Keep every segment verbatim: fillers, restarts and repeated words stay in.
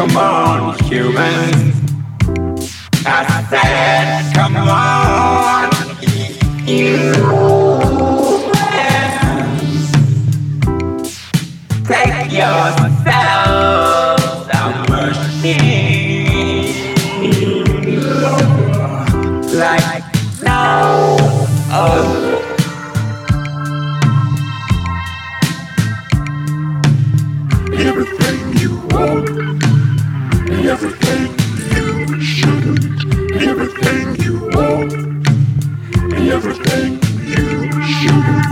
Come on, humans. I said, come on, humans. Take yourselves a machine like no other. Everything you want, and everything you shouldn't. Everything you want, and everything you shouldn't.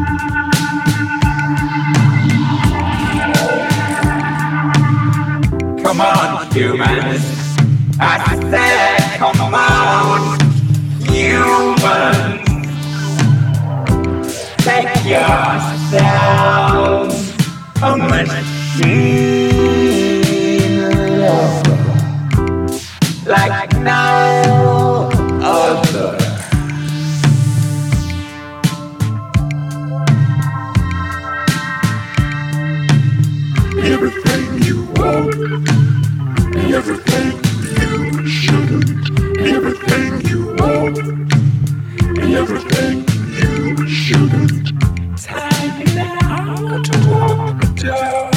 Come on, humans. I said, come on, humans. Take yourselves a machine like no other. Everything you want, and everything you shouldn't. Everything you want, and everything you shouldn't. Time now to walk the dog.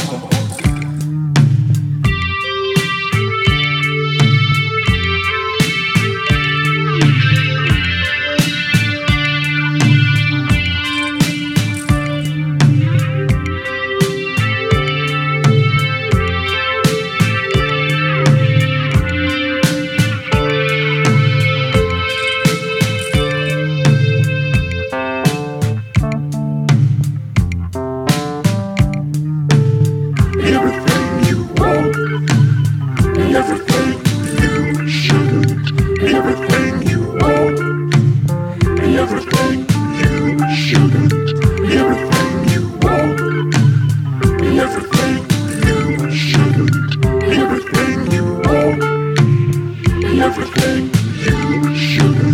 Everything you want, and everything you shouldn't. Everything you want, and everything you shouldn't. Everything you want, and everything you shouldn't. Everything you want, and everything you shouldn't.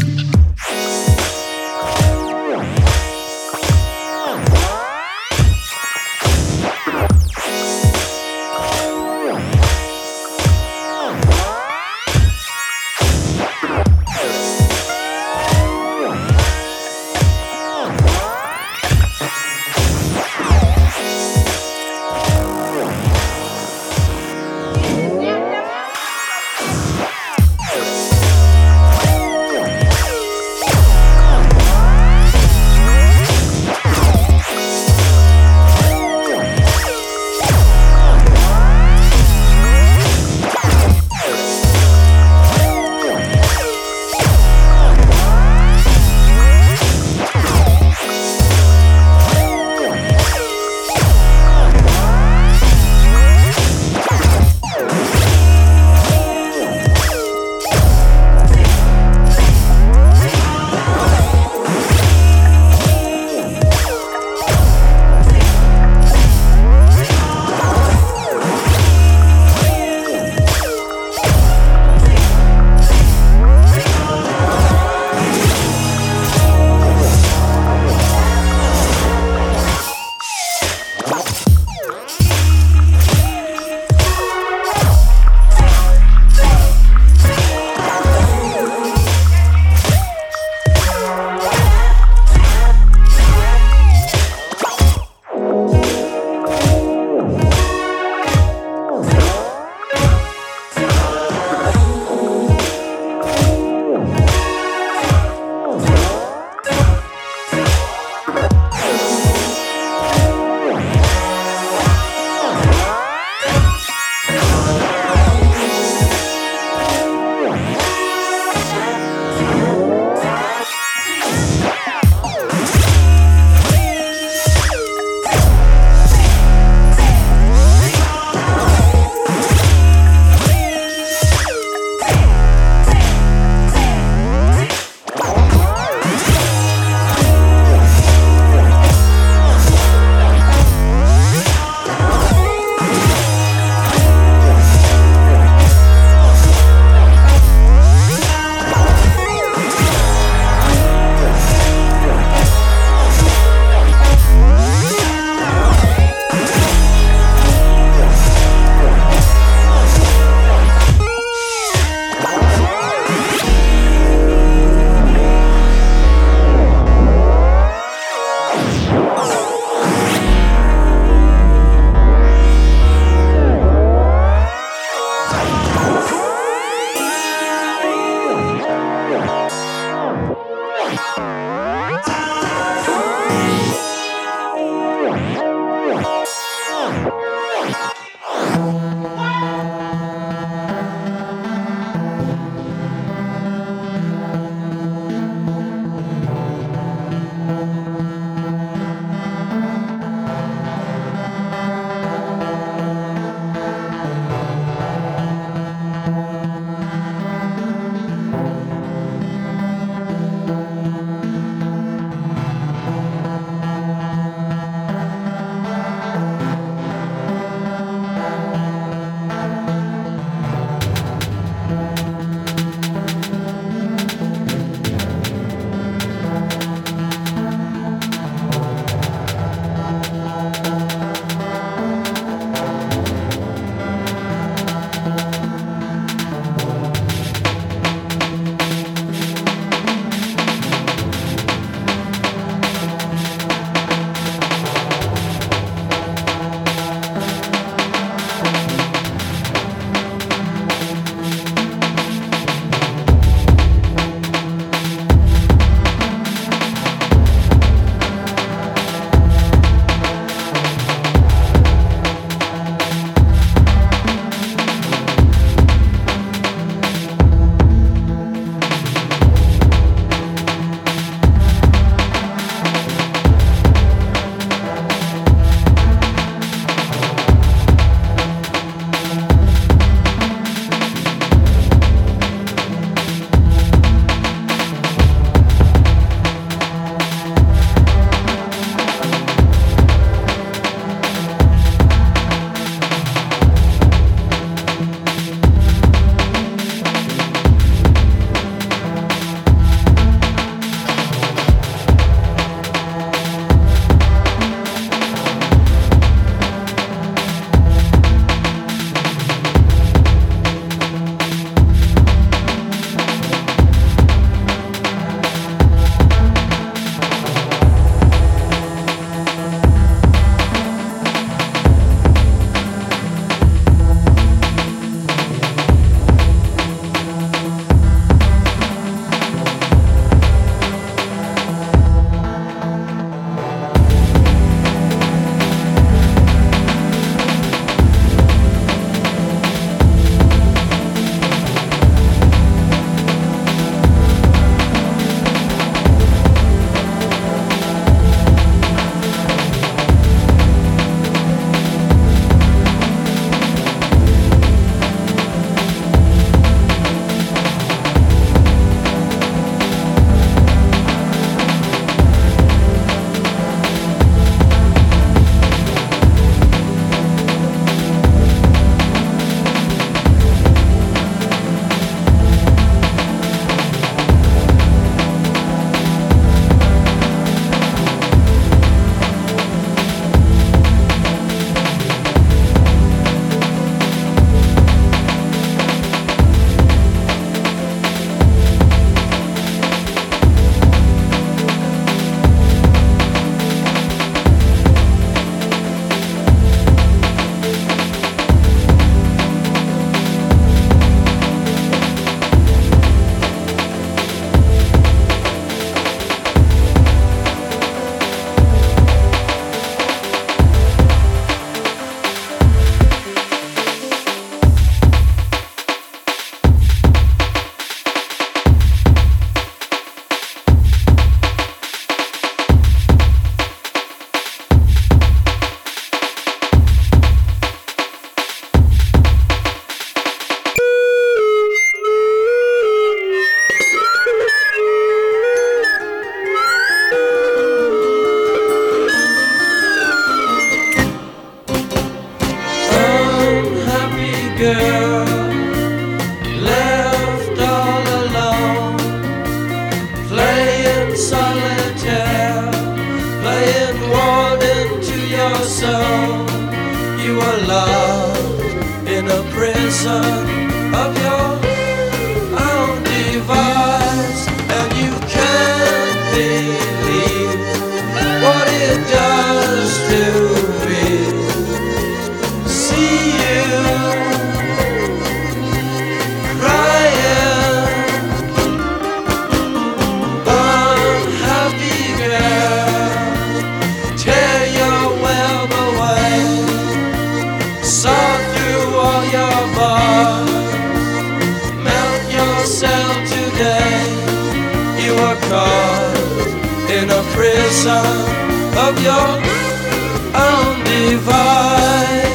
in a prison of your own device.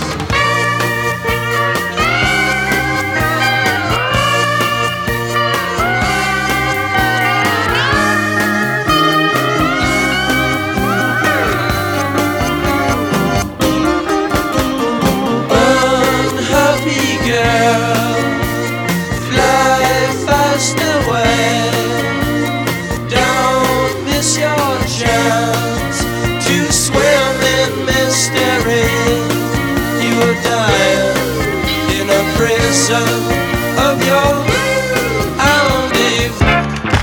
Unhappy girl, fly fast away. Don't miss your chance to swim in mystery. You are dying in a prison of your own device.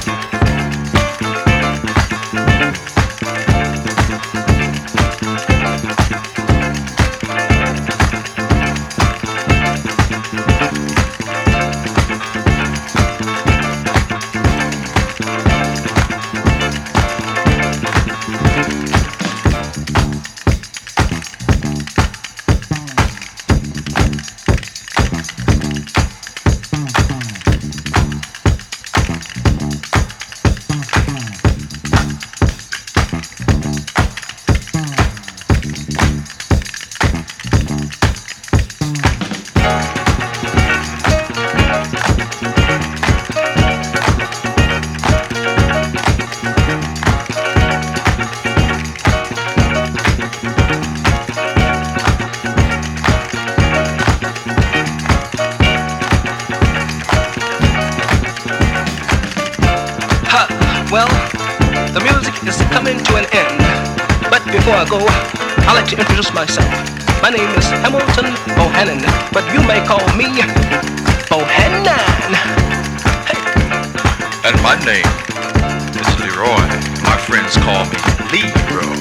Well, the music is coming to an end. But before I go, I'd like to introduce myself. My name is Hamilton Bohannon, but you may call me Bohannon. Hey. And my name is Leroy. My friends call me Leroy.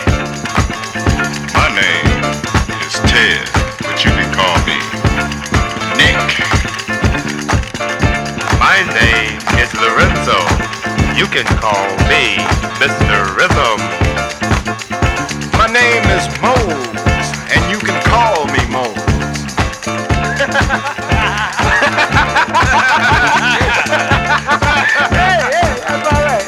My name is Ted, but you can call me Nick. My name is Lorenzo. You can call me Mister Rhythm. My name is Mose, and you can call me Mose. Hey, hey, that's all right.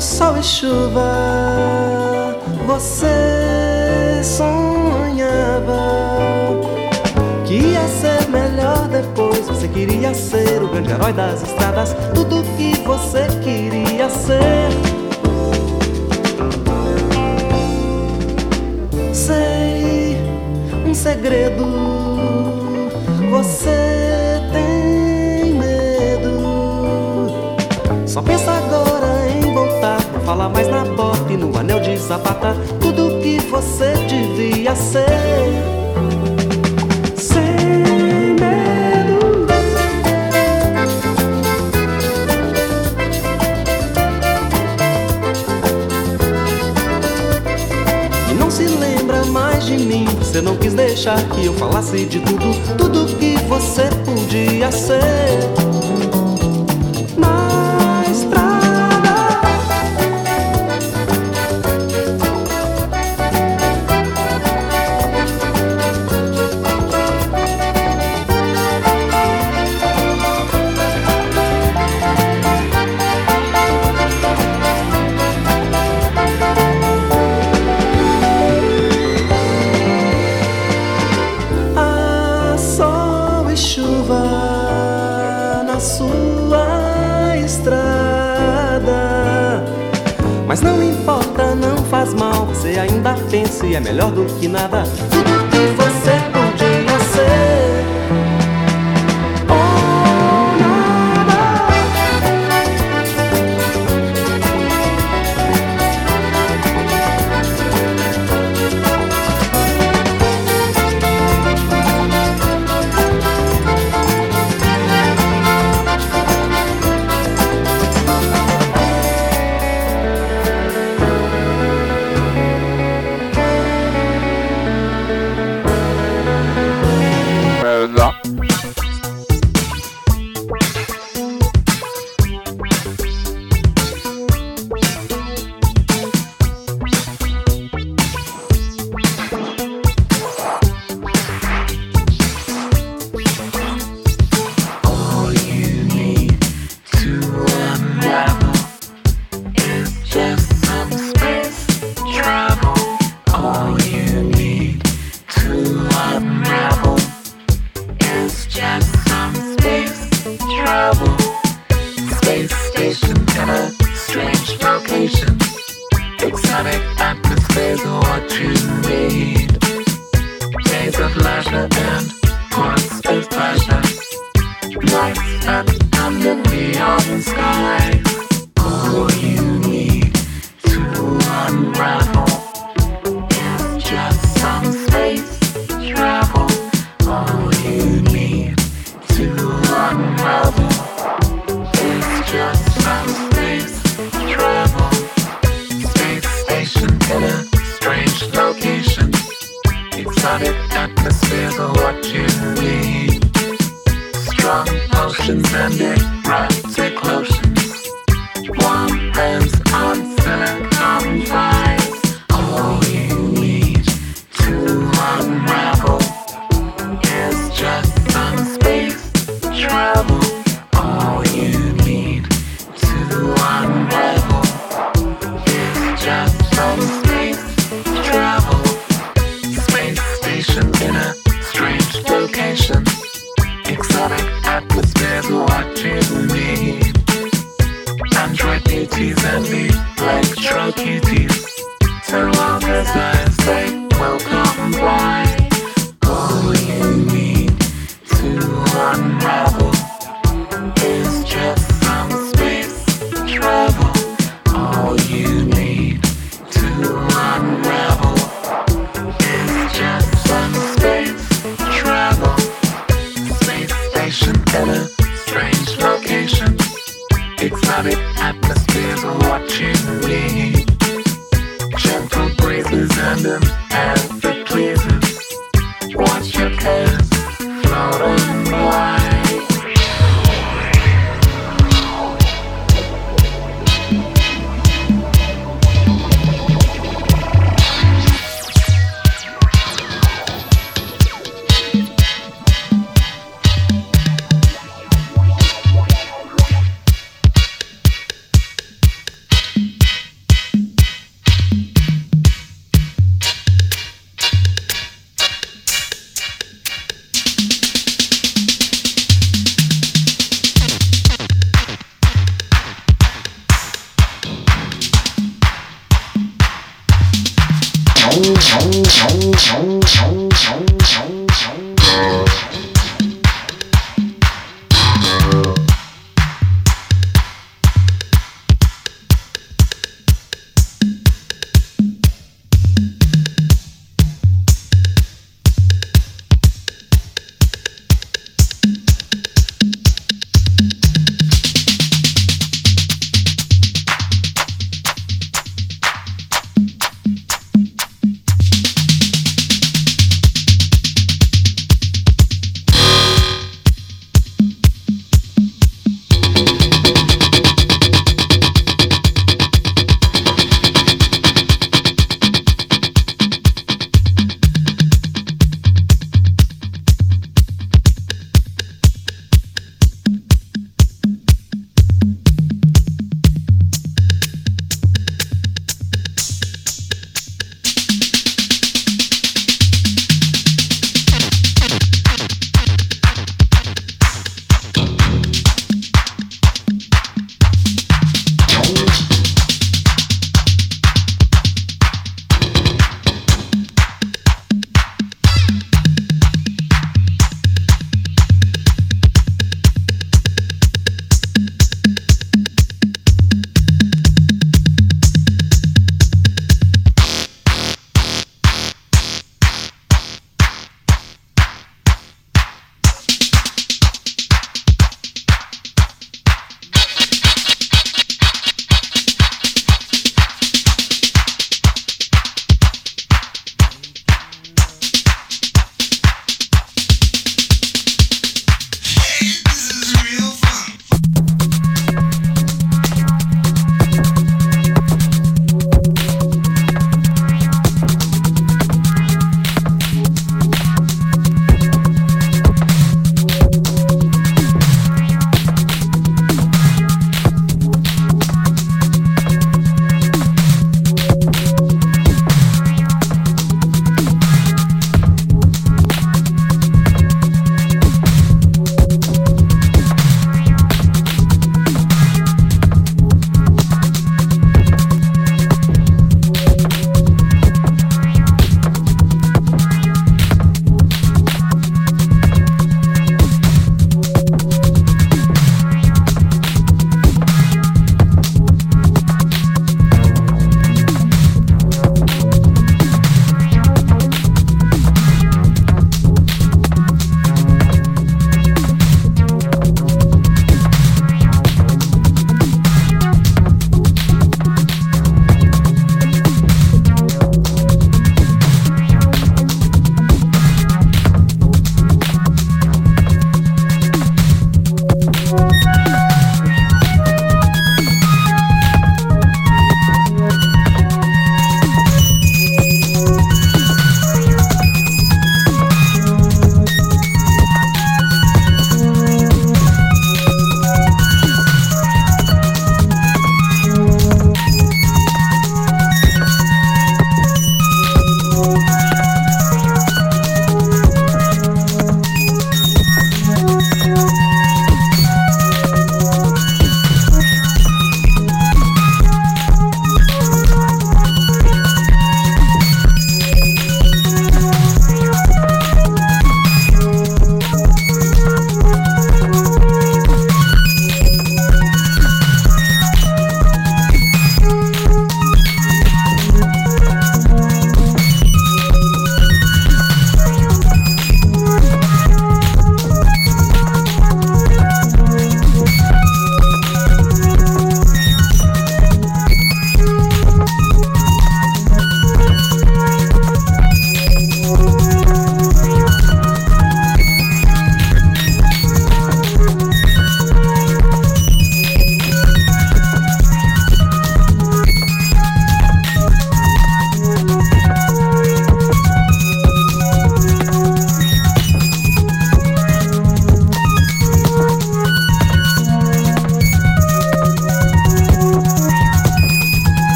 sol e chuva, você sonhava que ia ser melhor depois. Você queria ser o grande herói das estradas, tudo que você queria ser. Sei um segredo, você tem medo. Só pensa agora em voltar, não fala mais na bota e no anel de sapata, tudo que você devia ser. Sem medo. E não se lembra mais de mim, você não quis deixar que eu falasse de tudo, tudo que você podia ser. Na estrada, há sol e chuva na sua estrada, mas não importa, não faz mal, você ainda pensa e é melhor do que nada, tudo que você podia ser. Oh, nada.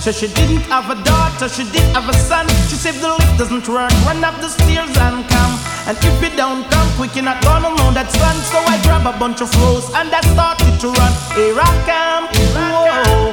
So she didn't have a daughter, she did have a son. She said if the lift doesn't work, run up the stairs and come. And if you don't come quick, you're not gonna know that son. So I grab a bunch of rose and I started to run. Here I come, whoa.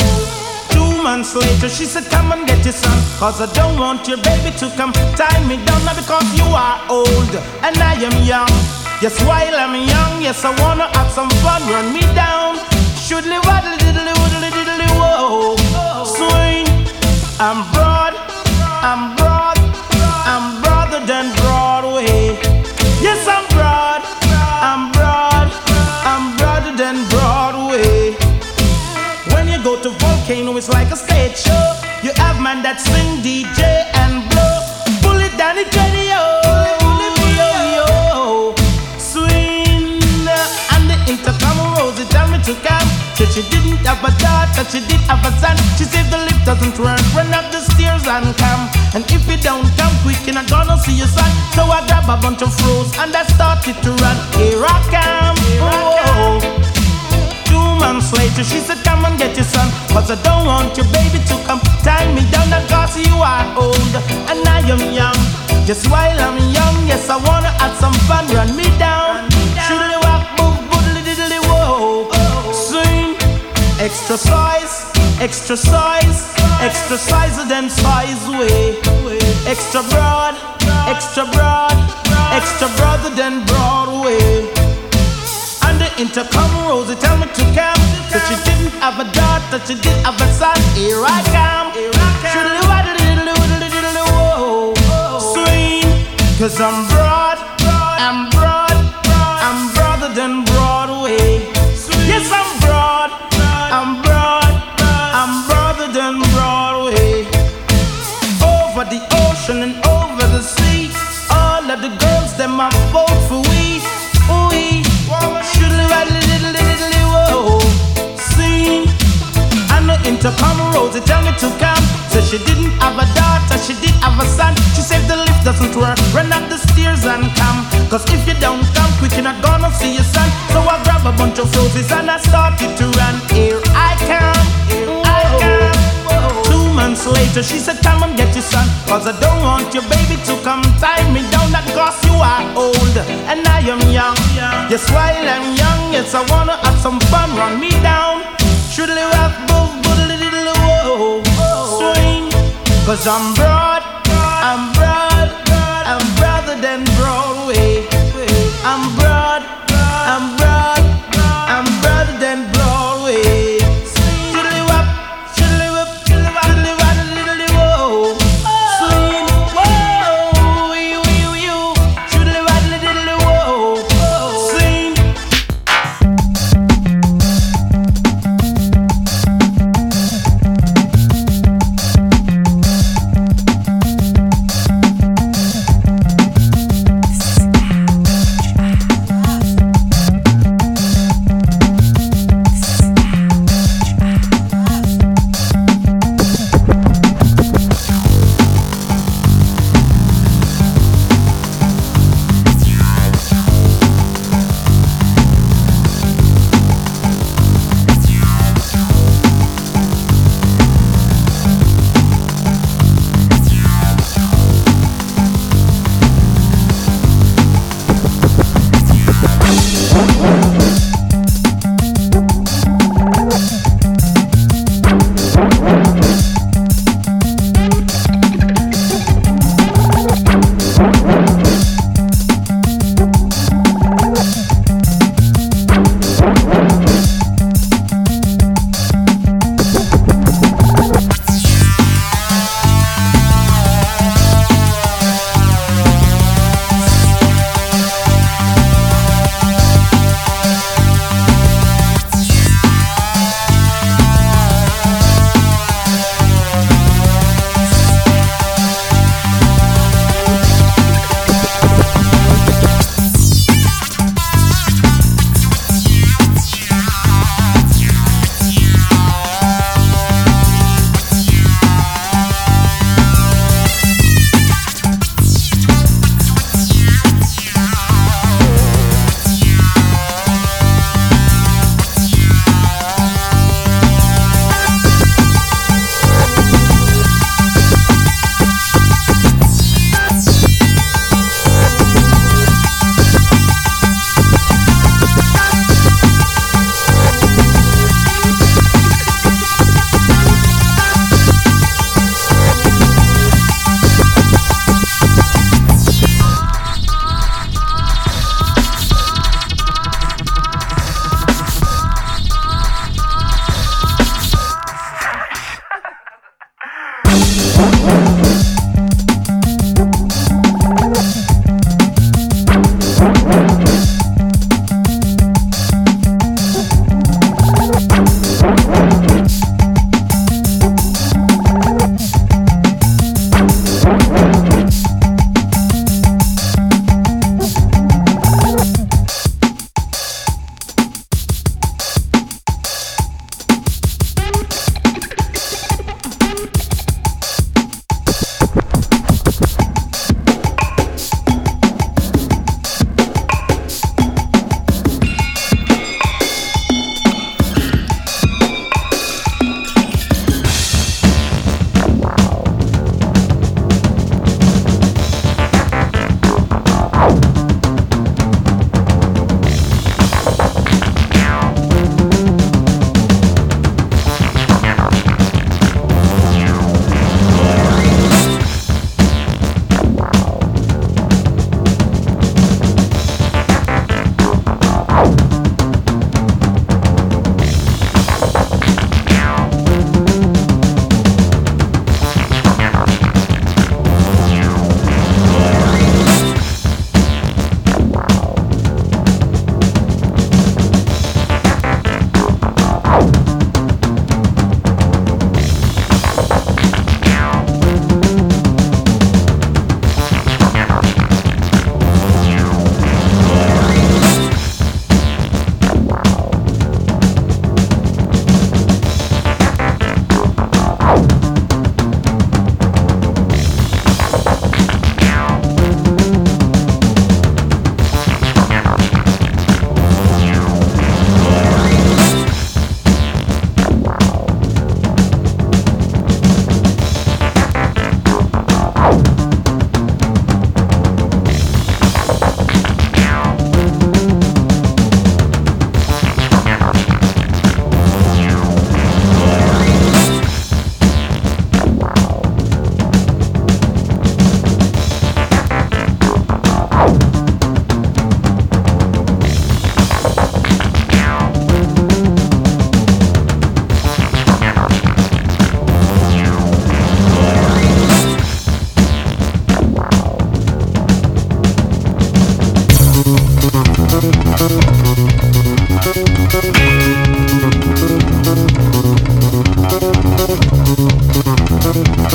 Two months later, she said, come and get your son, cause I don't want your baby to come tie me down. Now because you are old and I am young. Yes, while I'm young, yes, I wanna have some fun. Run me down, shoodly waddly diddly woodly diddly whoa. Swing, I'm broad, I'm broad, I'm broader than Broadway. Yes, I'm broad, I'm broad, I'm broader than Broadway. When you go to Volcano, it's like a stage show. You have man that sing, D J and blow. Pull it down, it's ready, yo, yo, yo. Swing, and the intercom Rosie tell me to come. Said she didn't have a daughter, she did have a son. She said the lift doesn't work, run up the stairs and come. And if you don't come quick, you're not gonna see your son. So I grab a bunch of froze and I started to run. Here I come, oh. Two months later, she said, come and get your son, cause I don't want your baby to come tie me down. Cause you are old and I am young. Just while I'm young, yes, I wanna have some fun. Run me down, shoodly walk, boom, boodly diddly whoa. Swing, extra size, extra size, extra size than size way. Extra broad, extra broad, extra broader than Broadway. And the intercom Rosie tell me to come. So she didn't have a daughter, she did have a son. Here I come, shoodly waddly diddly woodly diddly whoa. Swing, cause I'm broad, I'm broad, I'm broader than Broadway. Yes, I'm broad, I'm broad, I'm broader than Broadway. Over the ocean and over the sea, all of the girls them are vote for we. We shoodly waddly diddly diddly whoa. Sing, and the intercom Rosie tell me to come. So she didn't have a daughter, she did have a son. She said the lift doesn't work, run up the stairs and come. Cause if you don't come quick, you're not gonna see your son. So I grab a bunch of roses and I started to run. Here I come, here I come. Two months later, she said, come and get your son, cause I don't want your baby to come tie me down. That cause you are old and I am young. Yes, while I'm young, yes, I wanna have some fun. Run me down, shoodly walk, boom, boodly diddly whoa. Swing, cause I'm broad, I'm broad, I'm broader than Broadway. I'm broad, I'm broad, I'm broader than Broadway. Shoodly wop, shoodly wop, shoodly wop, shoodly wop, shoodly whoa. Swing, whoa, you, you, you, shoodly wop, shoodly whoa. Swing.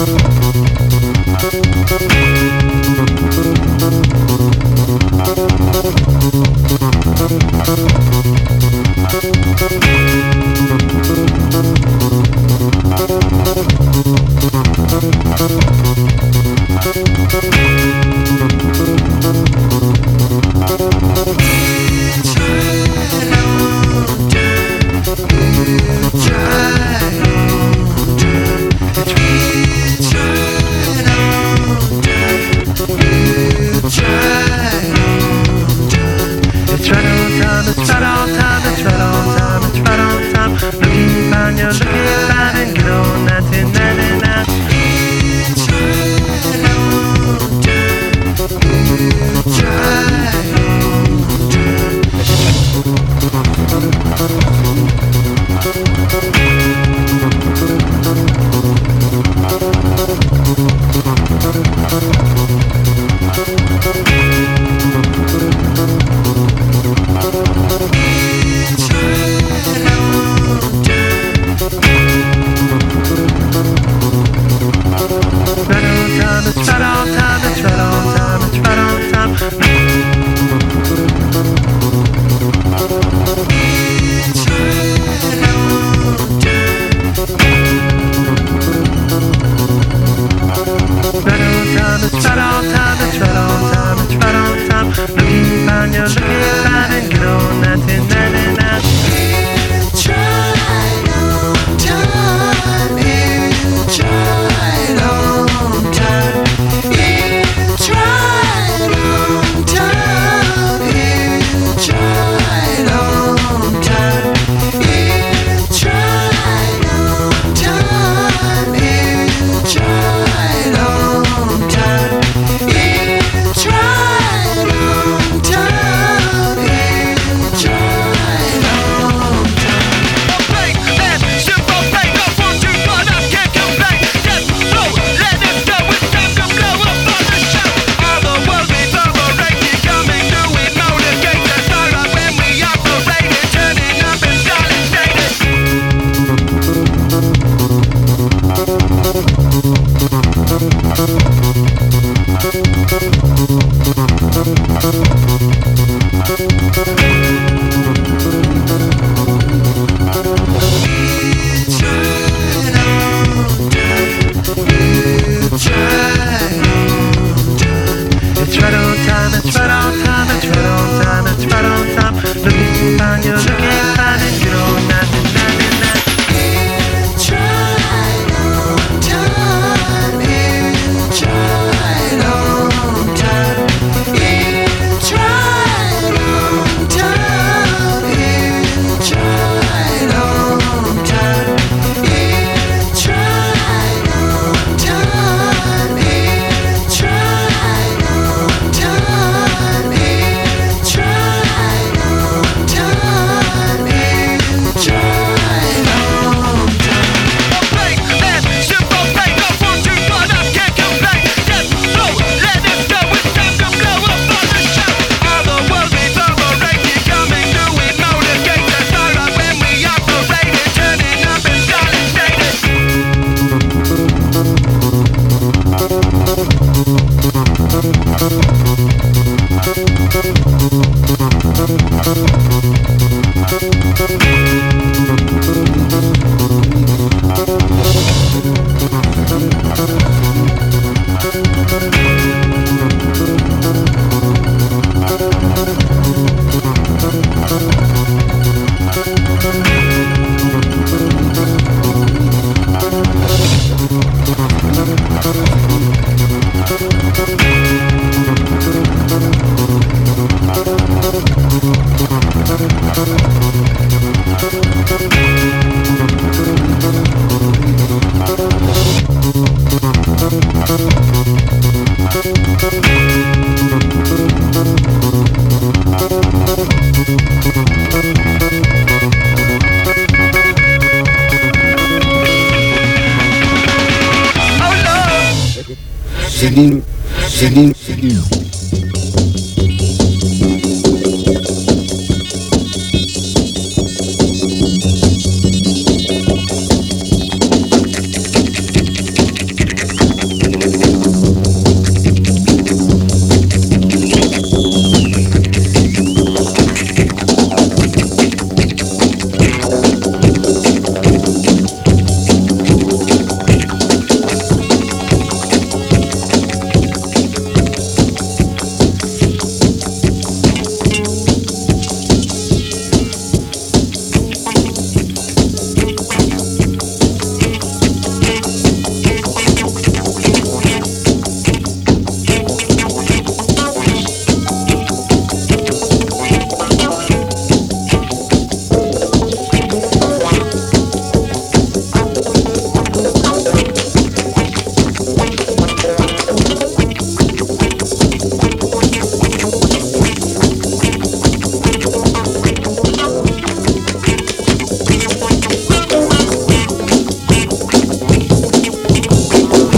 Seguindo, seguindo, seguindo.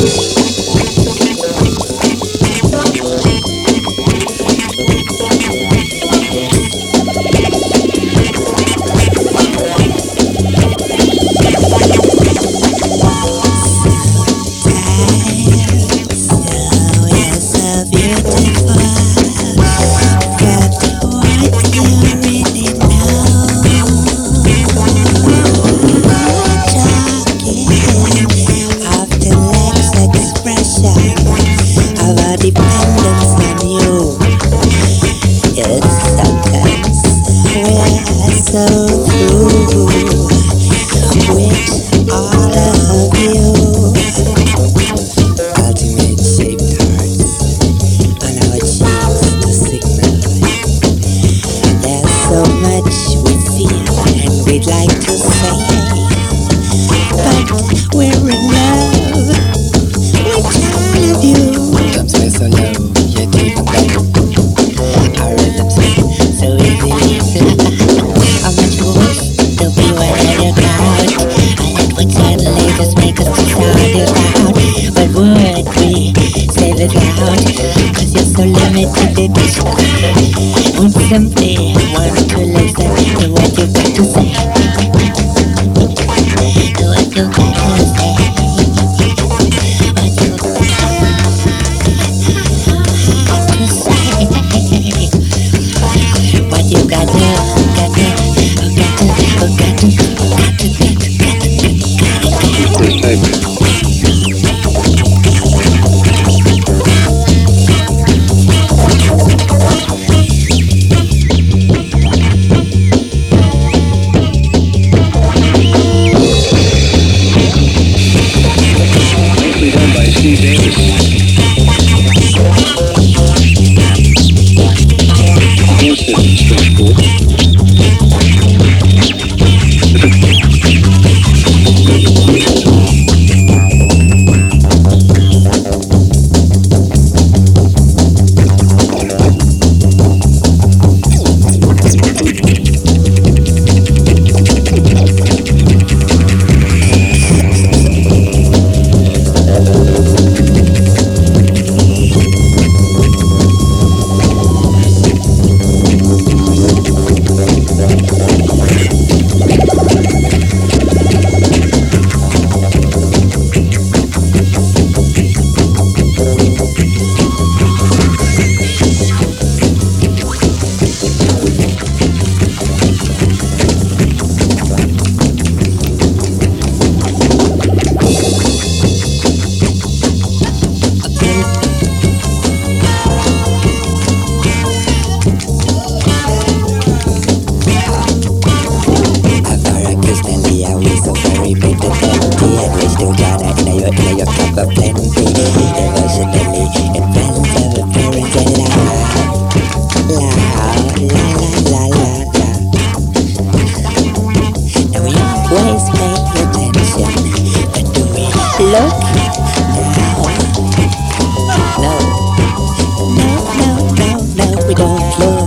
No, no, no, no, no, we don't look.